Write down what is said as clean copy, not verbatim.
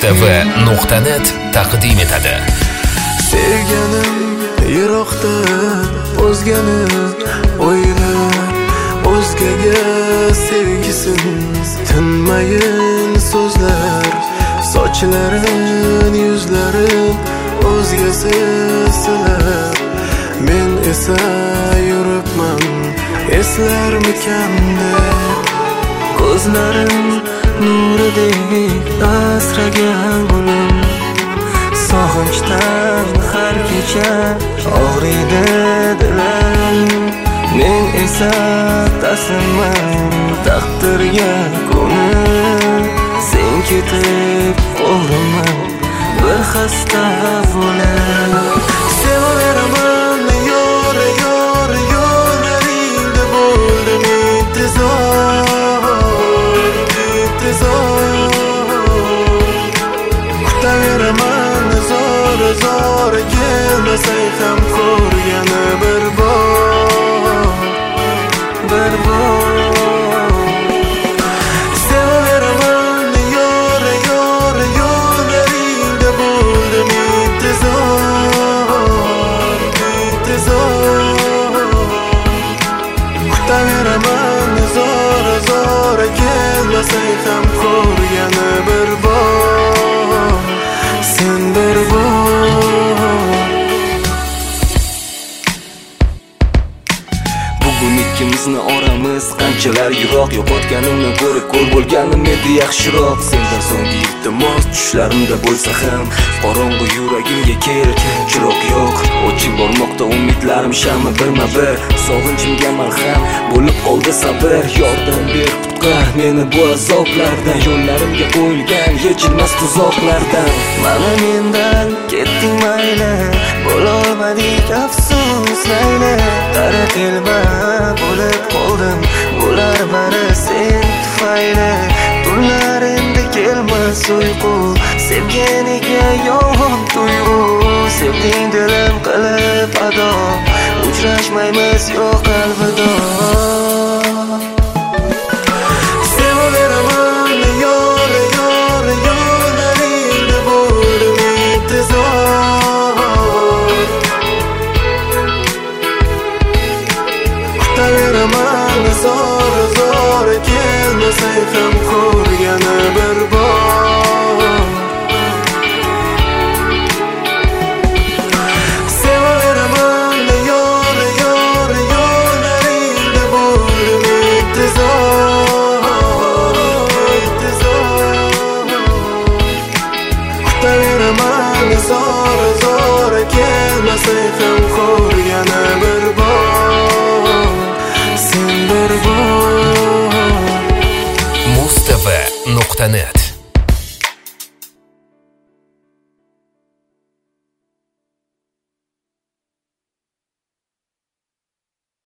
mustv.net taqdim etadi. Sevganim yiroqda o'zgani o'ylab, o'zgaga sevgisin tinmayin so'zlar, sochlarin yuzlarin o'zgasi silab, men esa yuribman eslarmikan deb. Ko'zlarim nuridek asragan g'ulim, sog'inchdan har kecha og'riydi dilim. Men esa taslimman taqdirga ko'nib, sen ketib qoldim bir xasta bo'lib. Sevaveraman yor yor yo'llaringda bo'ldim intizor, kutaveraman zor kelmasay ham ko'rgani bir bor. Sevaveraman yor yor yo'llaringda bo'ldim intizor, kutaveraman zor kelmasay ham ko'rgani bir bor, sen bir bor. Bugun ikkimizni oramiz qanchalar yiroq, yo'qotganimni ko'rib ko'l bo'lganim edi yaxshiroq. Sendan so'nggi iltimos tushlarimda bo'lsa ham, qorong'u yuragimga kel, chiroq yo'q, o'chib bormoqda umidlarim shami birma-bir. Sog'inchimga malham bo'lib qoldi sabr, yordam ber, qutqar meni bu azoblardan, yo'llarimga qo'yilgan yechilmas tuzoqlardan. Mana mendan ketding mayli, bo'lolmadik afsuslayli, qara telba bo'lib qoldim, bular bari sen tufayli. Tunlar endi kelmas uyqu, sevganiga yomon tuyg'u, sevding dilim qilib ado, uchrashmaymiz yo'q alvido. Sevaveraman yor yor yo'llaringda bo'ldim intizor, kutaveraman zor kelmasay ham ko'rgani bir bor. Sevaveraman yor yor yo'llaringda bo'ldim intizor, kutaveraman zor kelmasay ham ko'rgani bir bor, sen bir bor. mustv.net